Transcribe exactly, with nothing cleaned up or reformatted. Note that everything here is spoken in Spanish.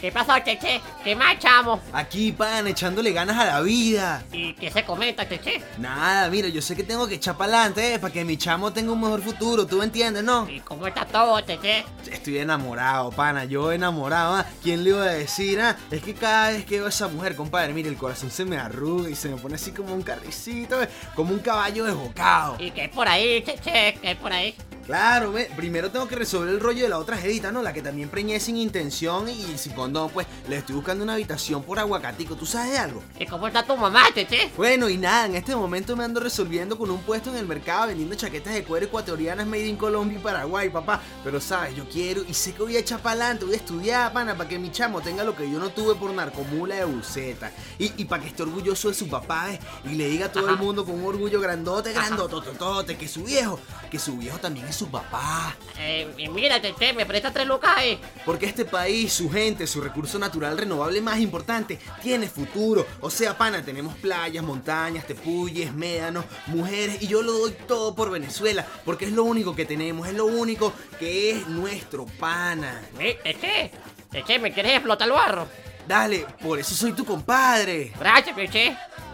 ¿Qué pasó, Cheche? ¿Qué más, chamo? Aquí, pan, echándole ganas a la vida. ¿Y qué se comenta, Cheche? Nada, mira, yo sé que tengo que echar para adelante, eh, para que mi chamo tenga un mejor futuro, ¿tú me entiendes, no? ¿Y cómo está todo, Cheche? Estoy enamorado, pana, yo enamorado, ¿ah? ¿Quién le iba a decir, ah? Es que cada vez que veo a esa mujer, compadre, mire, el corazón se me arruga y se me pone así como un carricito, eh, como un caballo desbocado. ¿Y qué es por ahí, Cheche? ¿Qué es por ahí? Claro, ve, primero tengo que resolver el rollo de la otra jevita, ¿no? La que también preñé sin intención y sin condón, pues le estoy buscando una habitación por Aguacatico. ¿Tú sabes de algo? ¿Y cómo está tu mamá, Cheche? Bueno, y nada, en este momento me ando resolviendo con un puesto en el mercado vendiendo chaquetas de cuero ecuatorianas made in Colombia y Paraguay, papá. Pero sabes, yo quiero y sé que voy a echar para adelante, voy a estudiar, pana, para que mi chamo tenga lo que yo no tuve por narcomula de buceta. Y, y para que esté orgulloso de su papá, ¿eh? Y le diga a todo Ajá. el mundo con un orgullo grandote, grandotototote, que su viejo, que su viejo también es su papá. Eh, y mira, Cheche, me presta tres lucas ahí. Porque este país, su gente, su recurso natural renovable más importante, tiene futuro. O sea, pana, tenemos playas, montañas, tepuyes, médanos, mujeres, y yo lo doy todo por Venezuela, porque es lo único que tenemos, es lo único que es nuestro, pana. ¿Eh, Cheche? Cheche, ¿me quieres explotar el barro? Dale, por eso soy tu compadre. Gracias, Cheche.